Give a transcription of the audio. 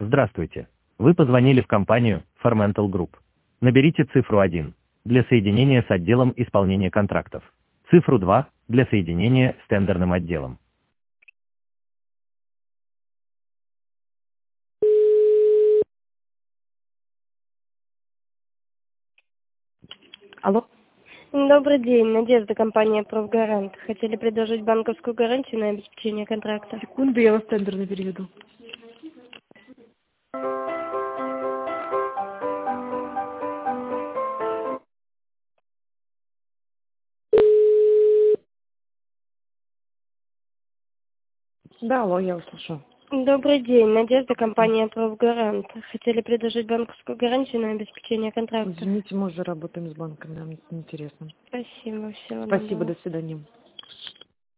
Здравствуйте. Вы позвонили в компанию Formental Group. Наберите цифру 1 для соединения с отделом исполнения контрактов. Цифру 2 для соединения с тендерным отделом. Алло. Добрый день, Надежда, компания «Профгарант». Хотели предложить банковскую гарантию на обеспечение контракта. Секунду, я вас тендерно переведу. Да, алло, я вас слышу. Добрый день, Надежда, компания «Профгарант». Хотели предложить банковскую гарантию на обеспечение контракта. Извините, мы уже работаем с банками, нам это неинтересно. Спасибо, всего Спасибо, доброго. до свидания.